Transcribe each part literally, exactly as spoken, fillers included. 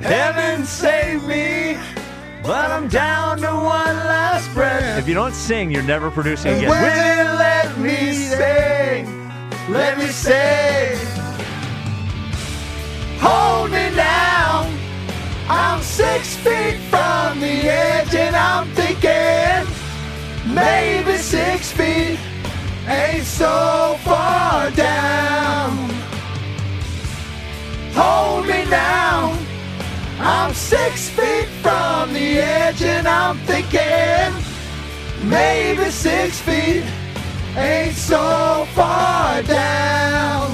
Heaven save me, but I'm down to one last breath. If you don't sing, you're never producing again. Will you let me sing? Let me sing. Hold me down. I'm six feet from the edge, and I'm thinking maybe six feet ain't so far down. Hold me down. I'm six feet from the edge, and I'm thinking maybe six feet ain't so far down.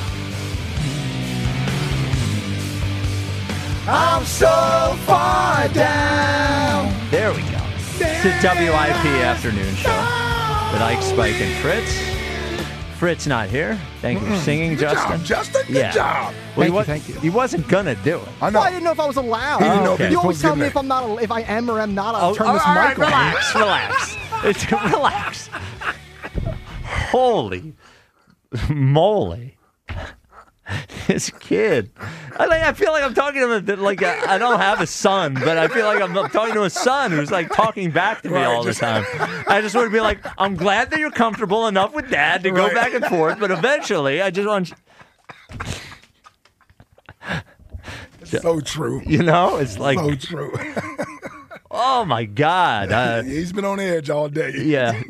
I'm so far down. There we go. It's the W I P afternoon show with Ike, Spike, and Fritz. Fritz not here. Thank you for singing, Good Justin. job, Justin. Good Yeah. job. Well, he, Thank you, wa- thank you. he wasn't gonna do it. I know. Well, I didn't know if I was allowed. He didn't know if Okay. he You was always supposed tell to me get if I'm not, if I am or am not. I'll Oh, turn all this right, mic on. relax, relax. It's, relax. Holy moly. This kid. I, like, I feel like I'm talking to him like a, I don't have a son, but I feel like I'm talking to a son who's like talking back to me Right, all the just- time. I just want to be like, I'm glad that you're comfortable enough with Dad to go Right. back and forth, but eventually I just want you, So true. you know, it's like, So true. oh my God. Uh, He's been on edge all day. Yeah.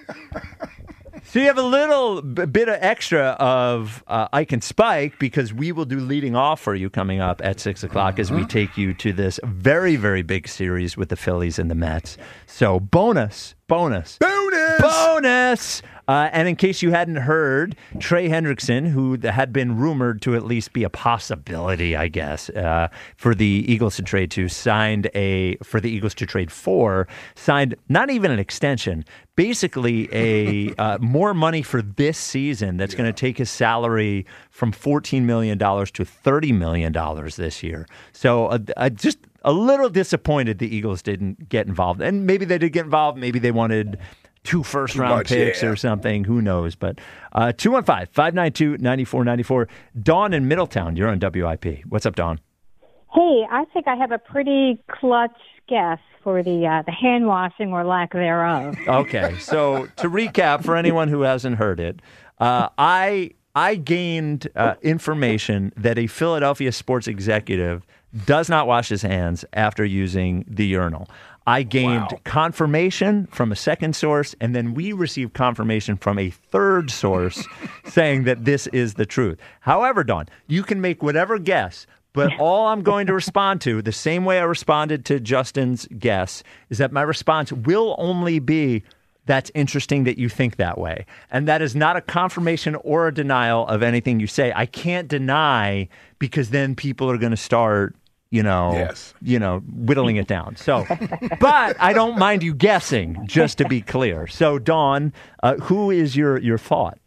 So you have a little b- bit of extra of uh, Ike and Spike because we will do leading off for you coming up at six o'clock as we take you to this very, very big series with the Phillies and the Mets. So bonus, bonus, Bonus. bonus. Uh, and in case you hadn't heard, Trey Hendrickson, who had been rumored to at least be a possibility, I guess, uh, for the Eagles to trade to, signed a for the Eagles to trade for, signed not even an extension, basically a uh, more money for this season. That's going to take his salary from fourteen million dollars to thirty million dollars this year. So uh, uh, just a little disappointed the Eagles didn't get involved, and maybe they did get involved. Maybe they wanted two first-round much, picks yeah. or something. Who knows? But uh, two one five, five nine two, nine four nine four. Dawn in Middletown, you're on W I P. What's up, Dawn? Hey, I think I have a pretty clutch guess for the uh, the hand washing or lack thereof. Okay, so to recap for anyone who hasn't heard it, uh, I I gained uh, information that a Philadelphia sports executive does not wash his hands after using the urinal. I gained Wow. confirmation from a second source, and then we received confirmation from a third source saying that this is the truth. However, Dawn, you can make whatever guess, but all I'm going to respond to, the same way I responded to Justin's guess, is that my response will only be, that's interesting that you think that way. And that is not a confirmation or a denial of anything you say. I can't deny because then people are going to start you know, Yes. you know, whittling it down. So, but I don't mind you guessing, just to be clear. So, Dawn, uh, who is your, your thought?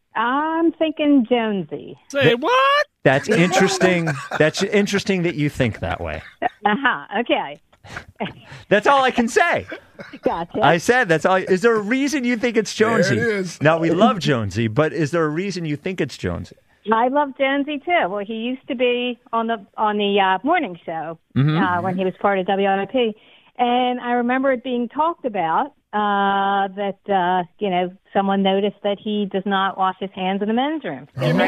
I'm thinking Jonesy. Say what? That's interesting. That's interesting that you think that way. Uh-huh. Okay. That's all I can say. Gotcha. I said that's all. Is there a reason you think it's Jonesy? There it is. Now, we love Jonesy, but is there a reason you think it's Jonesy? I love Jonesy too. Well, he used to be on the on the uh, morning show uh, when he was part of W I P, and I remember it being talked about uh, that uh, you know someone noticed that he does not wash his hands in the men's room.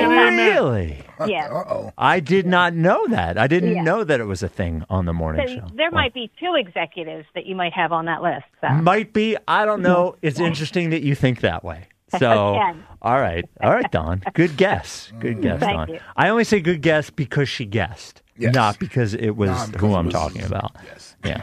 Really? Yeah. Uh-oh. I did not know that. I didn't Yeah. know that it was a thing on the morning So show. there might be two executives that you might have on that list. So. Might be. I don't know. It's interesting that you think that way. So, Okay. all right. All right, Dawn. Good guess. Good guess, Thank Dawn. you. I only say good guess because she guessed, Yes. not because it was Nah, because who it I'm was- talking about. Yes. Yeah.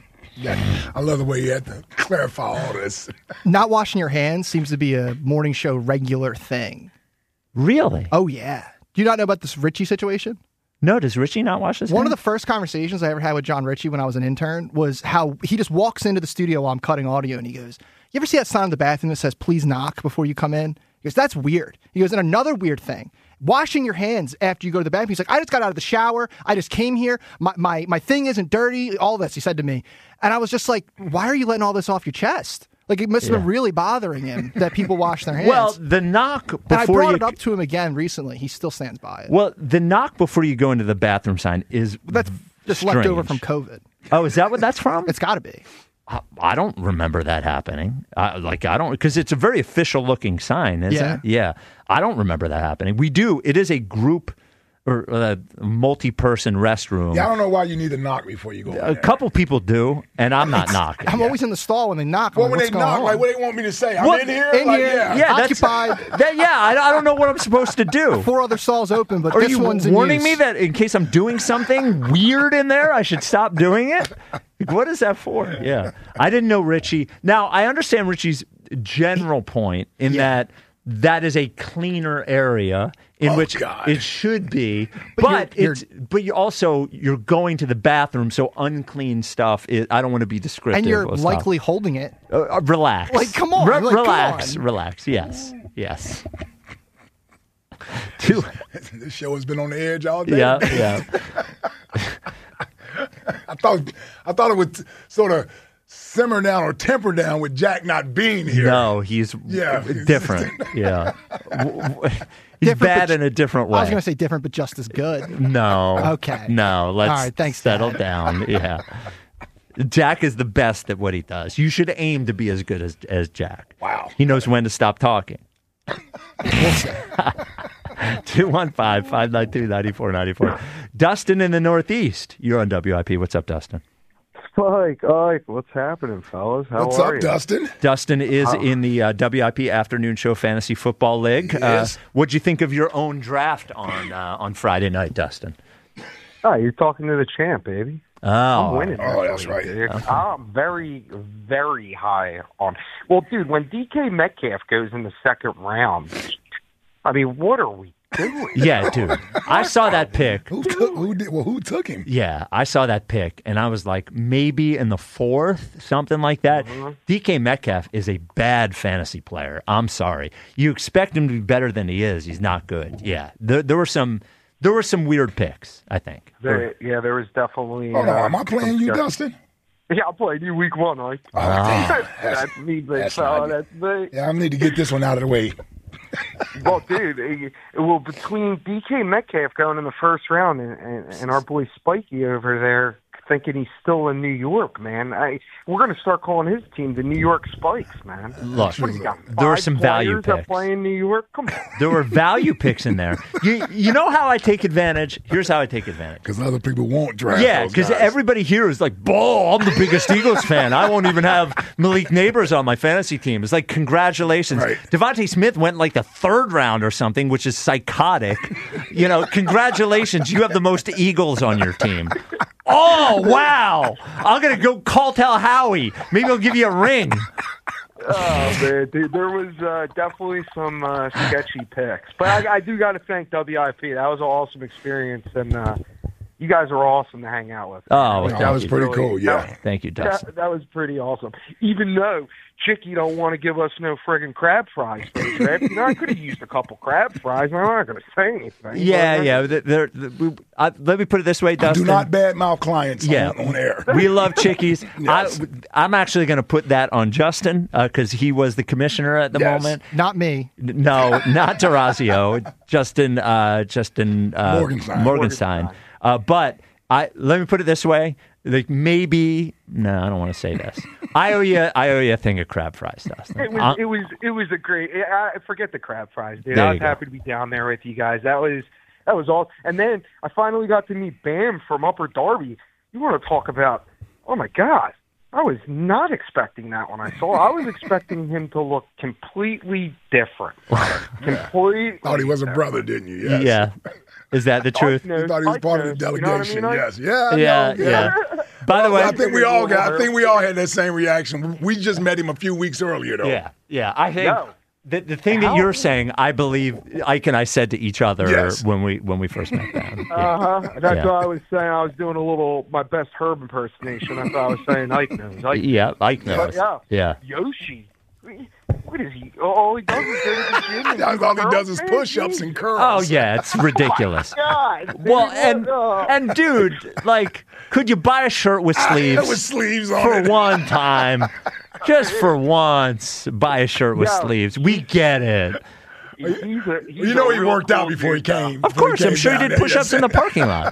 Yeah. I love the way you had to clarify all this. Not washing your hands seems to be a morning show regular thing. Really? Oh, yeah. Do you not know about this Richie situation? No, does Richie not wash his One of hands? the first conversations I ever had with John Ritchie when I was an intern was how he just walks into the studio while I'm cutting audio and he goes, you ever see that sign in the bathroom that says, please knock before you come in? He goes, that's weird. He goes, and another weird thing, washing your hands after you go to the bathroom. He's like, I just got out of the shower. I just came here. My, my, my thing isn't dirty. All this, he said to me. And I was just like, why are you letting all this off your chest? Like, it must have been Yeah. really bothering him that people wash their hands. Well, the knock and I before brought you it up to him again recently. He still stands by it. Well, the knock before you go into the bathroom sign is That's Just left over Strange. from COVID. Oh, is that what that's from? It's got to be. I, I don't remember that happening. I, like I don't because it's a very official looking sign, isn't Yeah. it? Yeah. I don't remember that happening. We do. It is a group or a multi-person restroom. Yeah, I don't know why you need to knock before you go. in A there. couple people do, and I'm not knocking. I'm always in the stall when they knock. I'm Well, like, when what's they going knock, on? like, what they want me to say? I'm What? in here. In like, here? yeah. Yeah, that's- Occupied. That, yeah, I, I don't know what I'm supposed to do. Four other stalls open, but Are this you one's in warning use. me that in case I'm doing something weird in there, I should stop doing it? Like, what is that for? Yeah. I didn't know Richie. Now, I understand Richie's general point in that that is a cleaner area in Oh, which God. it should be. But But, you're- it's but you also you're going to the bathroom, so unclean stuff is, I don't want to be descriptive. And you're of stuff. likely holding it. Uh, uh, relax. Like, come on, Re- like, come relax. on. Relax. Yes. Yes. Two. This show has been on the edge all day. Yeah. Yeah. I thought I thought it would sort of simmer down or temper down with Jack not being here. No, he's Yeah. different. Yeah. W- w- He's Different, bad but- in a different way. I was going to say different, but just as good. No. Okay. No, let's All right, thanks, settle Dad. down. Yeah. Jack is the best at what he does. You should aim to be as good as, as Jack. Wow. He knows when to stop talking. two one five, five nine two, nine four nine four. Dustin in the Northeast. You're on W I P. What's up, Dustin? Spike, Ike, what's happening, fellas? How What's are up, you? Dustin? Dustin is in the uh, W I P Afternoon Show Fantasy Football League. Yes. Uh, what'd you think of your own draft on uh, on Friday night, Dustin? Oh, you're talking to the champ, baby. Oh, I'm winning. Oh, this that's league, right. dude. I'm very, very high on. Well, dude, when D K Metcalf goes in the second round, I mean, what are we doing? yeah, dude. I saw that pick. Who took? Who did? Well, who took him? Yeah, I saw that pick, and I was like, maybe in the fourth, something like that. Mm-hmm. D K Metcalf is a bad fantasy player. I'm sorry. You expect him to be better than he is. He's not good. Yeah, there, there were some, there were some weird picks. I think. There, yeah, there was definitely. Hold uh, on, am I playing you, some- Dustin? Yeah, I'm playing you week one, Ike. Oh, damn. That's- That's me, big that's fella. not That's me. Yeah, I need to get this one out of the way. Well, dude, eh, well, between D K Metcalf going in the first round and, and, and our boy Spikey over there thinking he's still in New York, man, I we're going to start calling his team the New York Spikes, man. Look, What, he's got there were five some value players that picks. play in New York. Come on. There were value picks in there. You, you know how I take advantage? Here's how I take advantage. Because other people won't draft. Yeah, those because guys. everybody here is like, "Boh, I'm the biggest Eagles fan. I won't even have Malik Neighbors on my fantasy team." It's like, congratulations. Right. Devontae Smith went like the third round or something, which is psychotic. You know, congratulations. You have the most Eagles on your team. Oh, wow. I'm going to go call tell Howie. Maybe he'll give you a ring. Oh man, dude, there was uh, definitely some uh, sketchy picks, but I, I do got to thank W I P. That was an awesome experience, and uh, you guys are awesome to hang out with. Oh, Like, that was pretty really- cool, yeah. that- Thank you, Dustin. That, that was pretty awesome. Even though Chicky don't want to give us no friggin' crab fries for the draft, you know, I could have used a couple crab fries. I'm not going to say anything. Yeah, But, yeah. They're, they're, we- I, let me put it this way, Dustin. Do not badmouth clients Yeah. on, on air. We love chickies. Yes. I, I'm actually going to put that on Justin because he was the commissioner at the Yes. moment. Not me. No, not Tarazio. Justin, uh, Justin uh, Morgenstein. Morgenstein. Uh, but I let me put it this way: like maybe. No, I don't want to say this. I owe you. I owe you a thing of crab fries, Dustin. It was, Uh, it was, it was a great. I I forget the crab fries, dude. There I you was go. happy to be down there with you guys. That was, that was all. And then I finally got to meet Bam from Upper Darby. You want to talk about? Oh my God! I was not expecting that when I saw. I was expecting him to look completely different. Completely. Thought he was a brother, didn't you? Yes. Yeah, is that the truth? You thought he was part of the delegation. Yes. Yeah. I Yeah, know, yeah. By the way, I think we all got. I think we all had that same reaction. We just met him a few weeks earlier, though. yeah, yeah. I think. No. The, the thing that How- you're saying, I believe Ike and I said to each other Yes. when we when we first met them. Yeah. Uh huh. That's Yeah. what I was saying. I was doing a little my best Herb impersonation. That's what I was saying. Ike knows. Ike Yeah, Ike knows. yeah. Yeah. Yoshi. What is he? All he does is go to the gym. And That's all he curl does is man, push-ups dude. and curls. Oh yeah, it's ridiculous. God. Well, dude, and what- uh, and dude, like, could you buy a shirt with sleeves with sleeves on for it. one time? Just for once, buy a shirt with Yeah. sleeves. We get it. he's a, he's You know a he real worked out cool before he dude, though. came. Of before he course, I'm came sure he down did there. push-ups in the parking lot.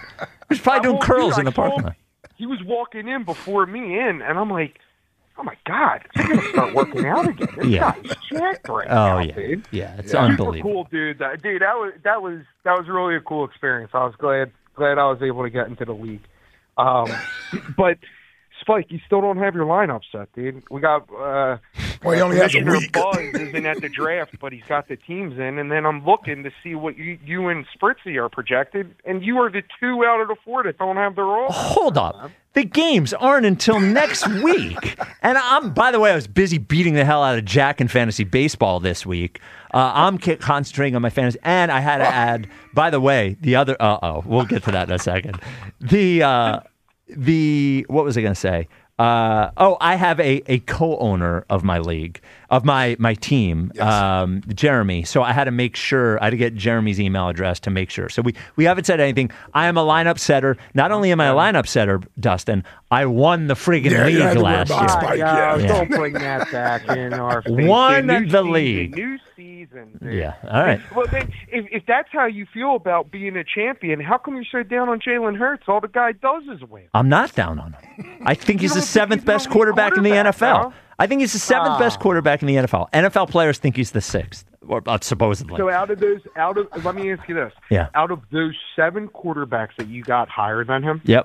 He's probably I doing won't- curls dude, in the I saw parking him- lot. He was walking in before me in, and I'm like, oh my God, I'm going to start working out again. This Yeah. guy's jacked right Oh now, yeah, dude. yeah, it's Yeah. Super unbelievable. cool, dude. That, dude, that was that was that was really a cool experience. I was glad glad I was able to get into the league. Um, but Spike, you still don't have your lineup set, dude. We got uh, Well, he only has a Commissioner week. Buzz isn't at the draft, but he's got the teams in, and then I'm looking to see what you, you and Spritzy are projected, and you are the two out of the four that don't have their all. Hold up. The games aren't until next week. And I'm, by the way, I was busy beating the hell out of Jack in fantasy baseball this week. Uh, I'm c- concentrating on my fantasy. And I had to add, by the way, the other, uh oh, we'll get to that in a second. The, uh, the, what was I going to say? Uh, oh, I have a, a co-owner of my league, of my, my team, Yes. um, Jeremy. So I had to make sure, I had to get Jeremy's email address to make sure. So we, we haven't said anything. I am a lineup setter. Not only am I a lineup setter, Dustin, I won the friggin' Yeah, you had league to worry last about year. Spike, yeah, yeah. don't bring that back in our face. Won New the season, league. New season. Dude. Yeah, all right. Well, then, if, if that's how you feel about being a champion, how come you're so down on Jalen Hurts? All the guy does is win. I'm not down on him. I think he's You the don't think seventh he's best an elite quarterback in the N F L. quarterback, huh? I think he's the seventh Ah. best quarterback in the N F L. N F L players think he's the sixth, or uh, supposedly. So out of those, out of let me ask you this: Yeah. out of those seven quarterbacks that you got higher than him, Yep.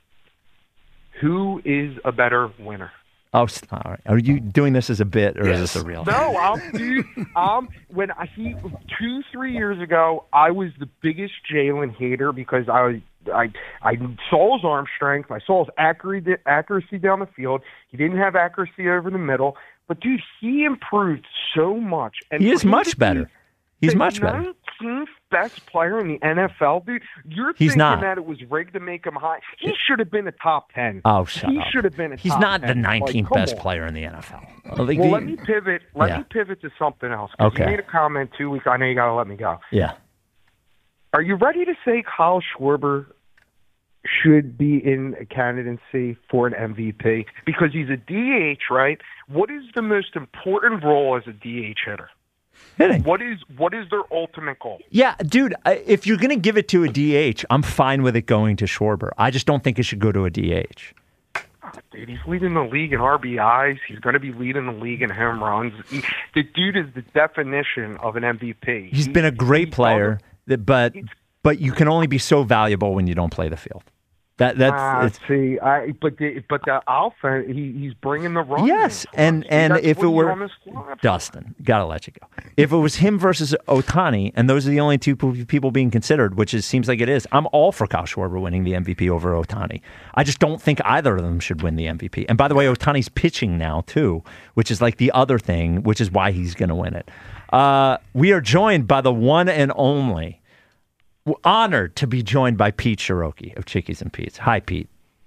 who is a better winner? Oh, s- all right. Are you doing this as a bit, or is Yes. this a real? No, I'm dude. Um, when I, he two three years ago, I was the biggest Jalen hater because I was I I saw his arm strength, I saw his accuracy accuracy down the field. He didn't have accuracy over the middle, but dude, he improved so much. And He for is him much to be better. He's the much better. nineteenth best player in the N F L, dude. You're He's thinking not. that it was rigged to make him high. He should have been a top ten. Oh, shut he up. should have been a He's top not the ten. nineteenth Like, come best on. player in the N F L. Well, like Well, the- let me pivot. Let Yeah. me pivot to something else. 'Cause Okay. You made a comment two weeks. I know you got to let me go. yeah. Are you ready to say Kyle Schwarber should be in a candidacy for an M V P because he's a D H, right? What is the most important role as a D H hitter? Hitting. What is what is their ultimate goal? Yeah, dude, I- if you're going to give it to a D H, I'm fine with it going to Schwarber. I just don't think it should go to a D H. Dude, he's leading the league in R B Is. He's going to be leading the league in home runs. He, the dude is the definition of an M V P. He's He- been a great he player, that- but but you can only be so valuable when you don't play the field. That that's Ah, it's, see, I but the but the offense, he, he's bringing the run. yes, in for and us. and That's if what it he's were on the squad for. Dustin, gotta let you go. If it was him versus Ohtani, and those are the only two pe- people being considered, which is seems like it is, I'm all for Kyle Schwarber winning the M V P over Ohtani. I just don't think either of them should win the M V P. And by the way, Ohtani's pitching now too, which is like the other thing, which is why he's going to win it. Uh, we are joined by the one and only, we're honored to be joined by Pete Cherokee of Chickies and Pete's. Hi, Pete.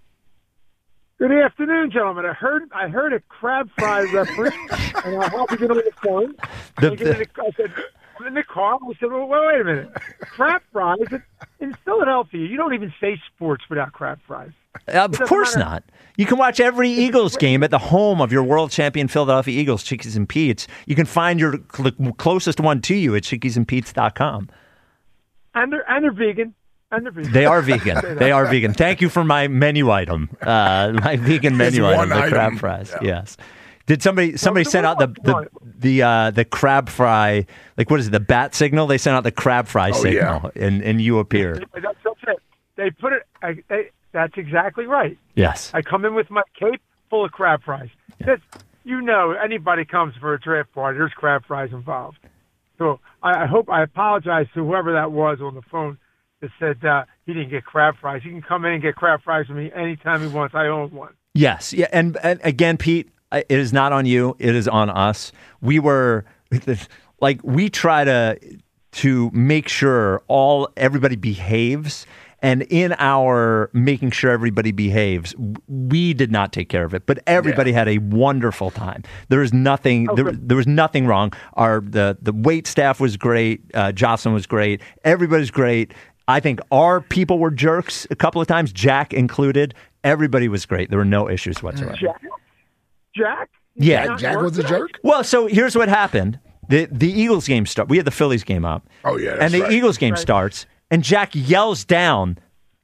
Good afternoon, gentlemen. I heard I heard a crab fry reference, and I happened to get on the phone. The- I, get in the, I said, I'm in the car. I said, well, wait, wait a minute. Crab fries? In Philadelphia, you don't even say sports without crab fries. Uh, of course matter. not. You can watch every Eagles game at the home of your world champion Philadelphia Eagles, Chickies and Pete's. You can find your cl- closest one to you at chickies and pete's dot com. And they're, and they're vegan. And they're vegan. They are vegan. They are vegan. Thank you for my menu item, uh, my vegan menu one item, the item. crab fries. Yeah. Yes. Did somebody somebody the send out the one- the the uh, the crab fry? Like what is it? The bat signal? They sent out the crab fry Oh, signal, and and you appeared. That's, that's it. They put it. I, they, that's exactly right. Yes. I come in with my cape full of crab fries. That's, you know, anybody comes for a draft party, there's crab fries involved. So I, I hope I apologize to whoever that was on the phone that said uh, he didn't get crab fries. He can come in and get crab fries from me anytime he wants. I own one. Yes. Yeah. And, and again, Pete, it is not on you. It is on us. We were like, we try to, to make sure all, everybody behaves. And in our making sure everybody behaves, we did not take care of it, but everybody Yeah. had a wonderful time. There was nothing, there, there was nothing wrong. Our, the, the wait staff was great. Uh, Jocelyn was great. Everybody's great. I think our people were jerks a couple of times, Jack included. Everybody was great. There were no issues whatsoever. Jack? Jack? Yeah. Not Jack work was a today? jerk? Well, so here's what happened. The the Eagles game start. We had the Phillies game up. Oh, yeah, and that's the right. Eagles game Right. starts, and Jack yells down,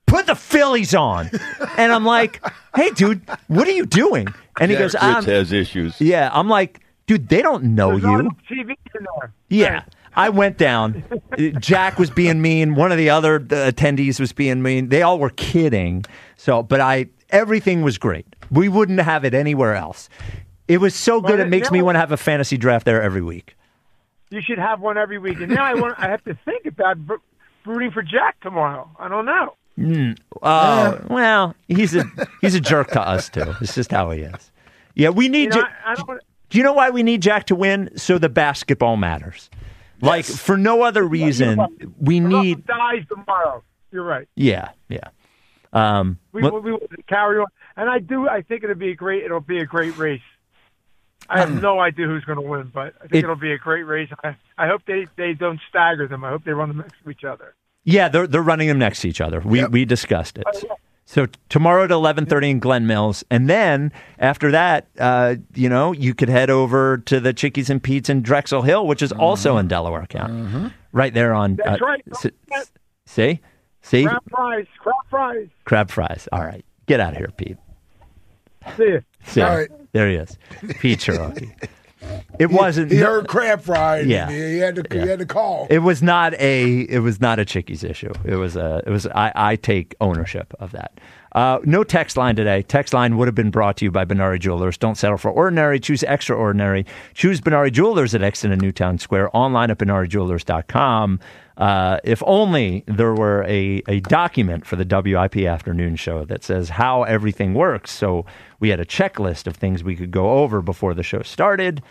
put the Phillies on. And I'm like, hey, dude, what are you doing? And he Jack goes, Fritz I'm, has issues. yeah. I'm like, dude, they don't know There's not you. enough T V in there. Yeah. I went down. Jack was being mean. One of the other uh, attendees was being mean. They all were kidding. So, but I, everything was great. We wouldn't have it anywhere else. It was so good. Well, It makes now- me want to have a fantasy draft there every week. You should have one every week. And now I want. I have to think about v- rooting for Jack tomorrow. I don't know. Oh, well, he's a he's a jerk to us too. It's just how he is. Yeah, we need. You know, Ja- I, I don't. Do you know why we need Jack to win? So the basketball matters. Like for no other reason, we need. Dies tomorrow. You're right. Yeah, yeah. Um, We, well- we, we will carry on, and I do. I think it'll be a great. It'll be a great race. I have no idea who's going to win, but I think It- it, will be a great race. I, I hope they, they don't stagger them. I hope they run them next to each other. yeah, they're they're running them next to each other. We Yep. we discussed it. Oh, yeah. So tomorrow at eleven thirty in Glen Mills, and then after that, uh, you know, you could head over to the Chickies and Pete's in Drexel Hill, which is also in Delaware County, right there on. That's uh, right. s- s- see, see, Crab fries, crab fries. crab fries. All right, get out of here, Pete. See ya. See, All right. there he is, Pete Cherokee. It wasn't. He heard crab fried. Yeah. and he had to. Yeah. He had to call. It was not a. It was not a Chickies issue. It was a. It was. I, I take ownership of that. Uh, no text line today. Text line would have been brought to you by Benari Jewelers. Don't settle for ordinary. Choose extraordinary. Choose Benari Jewelers at Exton and Newtown Square. Online at benari jewelers dot com. Uh, if only there were a, a document for the W I P afternoon show that says how everything works. So we had a checklist of things we could go over before the show started,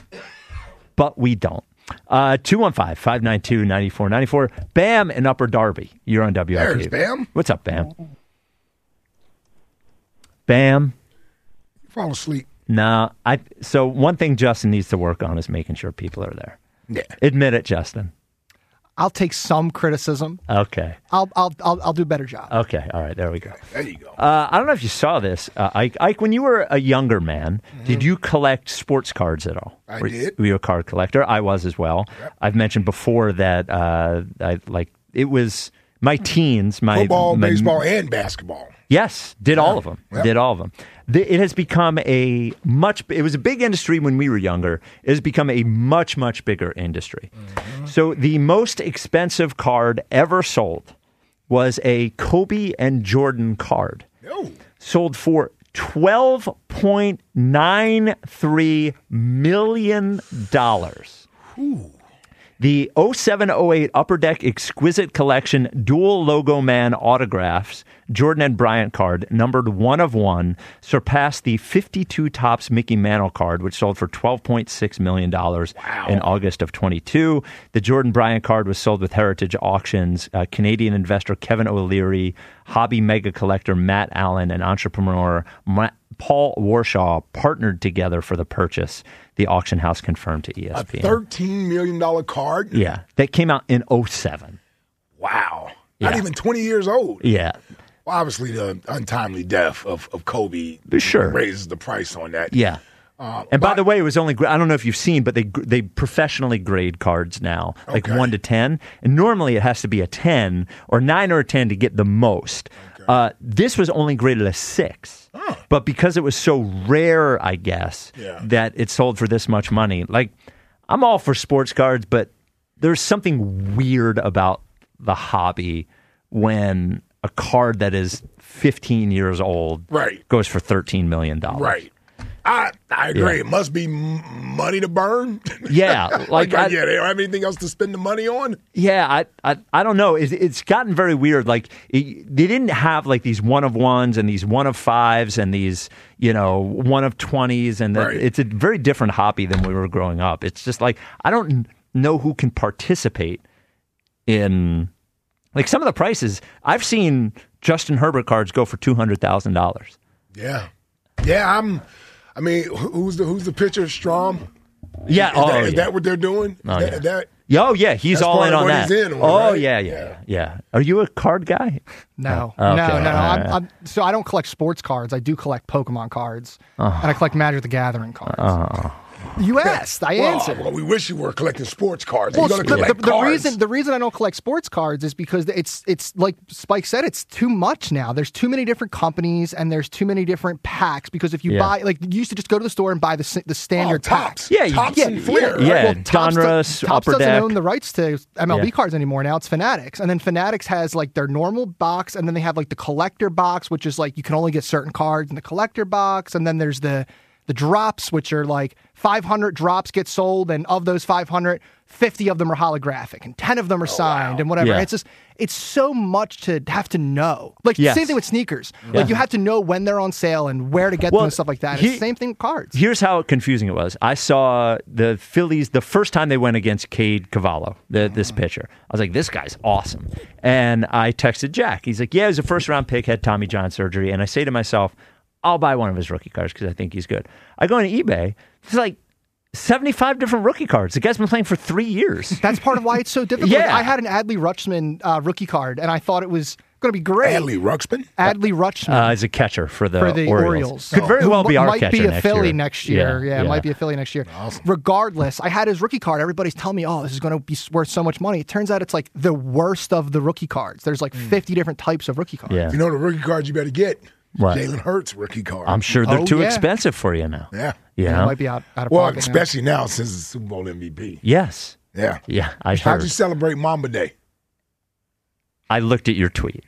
but we don't. Uh, two one five, five nine two, nine four nine four. Bam in Upper Darby. You're on W I P. There's Bam. What's up, Bam? Bam. Fall asleep. Nah, I. So one thing Justin needs to work on is making sure people are there. Yeah. Admit it, Justin. I'll take some criticism. Okay. I'll I'll I'll, I'll do a better job. Okay. All right. There we go. There you go. Uh, I don't know if you saw this, uh, Ike. Ike, when you were a younger man, did you collect sports cards at all? I were, did. Were you a card collector? I was as well. Yep. I've mentioned before that uh, I like it was my teens, my Football, my, baseball, and basketball. Yes, did all of them. Yep. Did all of them. The, it has become a much. It was a big industry when we were younger. It has become a much, much bigger industry. Mm-hmm. So the most expensive card ever sold was a Kobe and Jordan card. Oh. Sold for twelve point nine three million dollars. The oh seven oh eight Upper Deck Exquisite Collection Dual Logo Man Autographs Jordan and Bryant card, numbered one of one, surpassed the fifty-two Topps Mickey Mantle card, which sold for twelve point six million dollars Wow. in August of twenty-two. The Jordan Bryant card was sold with Heritage Auctions. Uh, Canadian investor Kevin O'Leary, hobby mega collector Matt Allen, and entrepreneur Ma- Paul Warshaw partnered together for the purchase. The auction house confirmed to E S A P N. thirteen million dollars card? Yeah, that came out in oh seven. Wow. Yeah. Not even twenty years old. Yeah, Well, obviously, the untimely death of, of Kobe Sure. raises the price on that. yeah. Uh, And by but- the way, it was only, I don't know if you've seen, but they they professionally grade cards now, like Okay. one to ten. And normally it has to be a ten or nine or a ten to get the most. Uh, this was only graded a six. But because it was so rare, I guess, Yeah. that it sold for this much money. Like, I'm all for sports cards, but there's something weird about the hobby when a card that is fifteen years old Right. goes for thirteen million dollars. Right. I I agree. Yeah. It must be m- money to burn. Yeah, like, like I, yeah, they don't have anything else to spend the money on. yeah, I, I, I don't know. It's, it's gotten very weird. Like it, they didn't have like these one of ones and these one of fives and these you know one of twenties, and the, Right. it's a very different hobby than we were growing up. It's just like I don't know who can participate in like some of the prices. I've seen Justin Herbert cards go for two hundred thousand dollars. Yeah, yeah. I'm. I mean, who- who's the who's the pitcher? Strom. Yeah, Is, oh, that, is yeah. that what they're doing? Oh, Is that, yeah. that- Oh yeah, he's That's all part in of on what that. he's in on, oh right? yeah, yeah, yeah, yeah. Are you a card guy? No, Oh, no, okay. no, no. All I'm, right. I'm, so I don't collect sports cards. I do collect Pokemon cards, and I collect Magic the Gathering cards. Oh, You asked. I well, answered. Well, we wish you were collecting sports cards. Well, You're the, going to collect the, the cards. reason the reason I don't collect sports cards is because it's it's like Spike said, it's too much now. There's too many different companies and there's too many different packs. Because if you Yeah. buy, like, you used to just go to the store and buy the s- the standard oh, packs. Tops. Yeah, you- Tops yeah, and Flair. yeah. Well, Topps, do- Donruss, Topps Upper doesn't Deck. own the rights to M L B Yeah. cards anymore. Now it's Fanatics, and then Fanatics has like their normal box, and then they have like the collector box, which is like you can only get certain cards in the collector box, and then there's the the drops, which are like five hundred drops get sold, and of those five hundred, fifty of them are holographic, and ten of them are signed, and whatever. Yeah. It's just it's so much to have to know. Like Yes. same thing with sneakers. Yeah. Like you have to know when they're on sale and where to get Well, them and stuff like that. he- It's the same thing with cards. Here's how confusing it was. I saw the Phillies the first time they went against Cade Cavallo, the, this pitcher. I was like, this guy's awesome. And I texted Jack. He's like, yeah, he was a first round pick, had Tommy John surgery. And I say to myself, I'll buy one of his rookie cards because I think he's good. I go on eBay. It's like seventy-five different rookie cards. The guy's been playing for three years. That's part of why it's so difficult. Yeah. I had an Adley Rutschman uh, rookie card, and I thought it was going to be great. Adley Ruxpin? Adley Rutschman. Uh, as a catcher for the, for the Orioles. Orioles. Could very Who well be m- our might catcher be a next Philly year. next year. Yeah, Yeah, it might yeah. be a Philly next year. Regardless, I had his rookie card. Everybody's telling me, oh, this is going to be worth so much money. It turns out it's like the worst of the rookie cards. There's like fifty different types of rookie cards. Yeah. You know the rookie cards you better get? What? Jalen Hurts rookie card. I'm sure they're Oh, too yeah. expensive for you now. yeah. Yeah. It might be out, out of Well, pocket now. especially now since the Super Bowl M V P. Yes. Yeah. Yeah, I How'd heard. you celebrate Mamba Day? I looked at your tweet.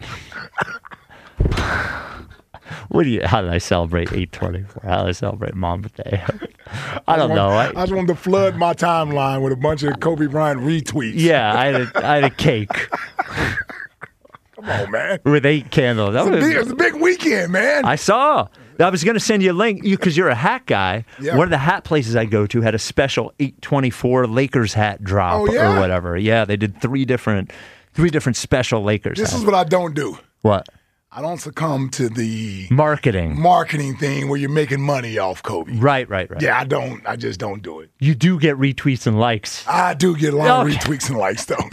What do you? How did I celebrate eight twenty-four? How did I celebrate Mamba Day? I don't know. I, I, just wanted to flood my timeline with a bunch of Kobe Bryant retweets. yeah, I had a, I had a cake Come on, man. with eight candles. That It's a, was- big, it's a big weekend, man. I saw. I was going to send you a link because you're a hat guy. Yeah. One of the hat places I go to had a special eight twenty-four Lakers hat drop Oh, yeah? or whatever. Yeah, they did three different, three different special Lakers. this hats. is what I don't do. What I don't succumb to the marketing? marketing thing where you're making money off Kobe. Right, right, right. Yeah, I don't. I just don't do it. You do get retweets and likes. I do get a lot Okay. of retweets and likes, though.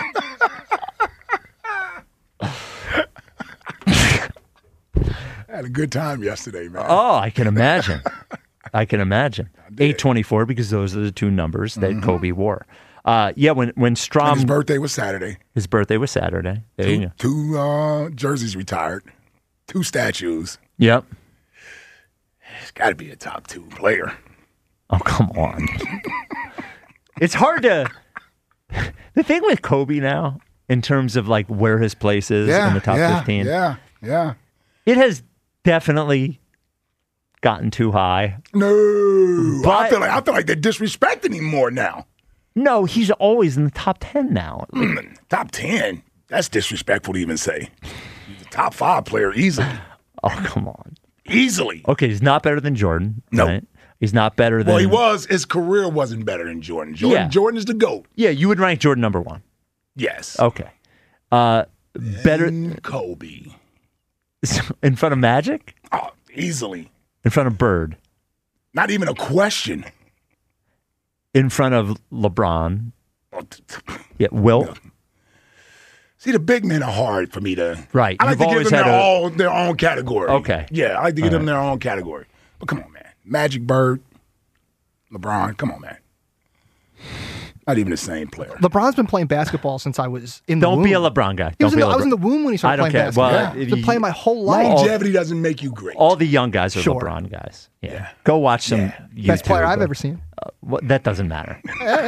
I had a good time yesterday, man. Oh, I can imagine. I can imagine. eight twenty-four because those are the two numbers that Kobe wore. Uh, yeah, when when Strom And his birthday was Saturday. his birthday was Saturday. There you Two, go. two uh, jerseys retired. Two statues. Yep. It's got to be a top two player. Oh, come on. It's hard to. The thing with Kobe now, in terms of like where his place is Yeah, in the top yeah, fifteen, Yeah, yeah. it has definitely gotten too high. No, I But- feel like I feel like they're disrespecting him more now. No, he's always in the top ten now. Top ten. That's disrespectful to even say. He's a top five player easily. Oh, come on. Easily. Okay, he's not better than Jordan. No. Right? He's not better than. Well, he was. His career wasn't better than Jordan. Jordan, Yeah. Jordan is the GOAT. Yeah, you would rank Jordan number one. Yes. Okay. Uh, better And Kobe. in front of Magic? Oh, easily. In front of Bird? Not even a question. In front of LeBron? Yeah, Wilt? See, the big men are hard for me to. Right. I like You've to give always them had their, a- all, their own category. Okay. Yeah, I like to give All them their own category. But come on, man. Magic, Bird, LeBron. Come on, man. Not even the same player. LeBron's been playing basketball since I was in the Don't womb. be a LeBron guy. He was Don't in be the, a I was in the LeBron. womb when he I started don't playing care. basketball. Well, yeah. I've if been you- playing my whole life. Longevity doesn't make you great. All the young guys are Sure. LeBron guys. Yeah. Yeah. Go watch some Yeah. YouTube. Best player I've ever seen. Well, that doesn't matter.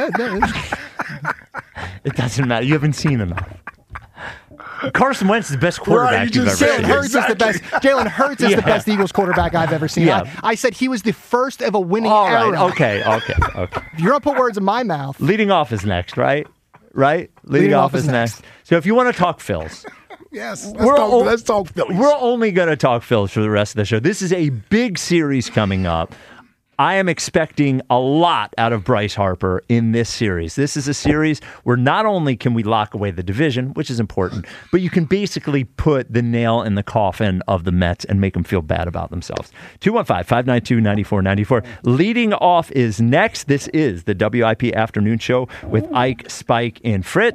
It doesn't matter. You haven't seen enough. Carson Wentz is the best quarterback Right, you you've just ever said seen. Jalen Hurts is the best. Exactly. Jalen Hurts is Yeah. the best Eagles quarterback I've ever seen. Yeah. I, I said he was the first of a winning All era. right. Okay. Okay. Okay. If you're gonna put words in my mouth, Leading off is next, right? Right? Leading, off, is next. So if you want to talk Phils, Yes. Let's We're talk, o- let's talk Phillies. we're only going to talk Phils for the rest of the show. This is a big series coming up. I am expecting a lot out of Bryce Harper in this series. This is a series where not only can we lock away the division, which is important, but you can basically put the nail in the coffin of the Mets and make them feel bad about themselves. two one five, five nine two, nine four nine four. Leading off is next. This is the W I P Afternoon Show with Ike, Spike, and Fritz.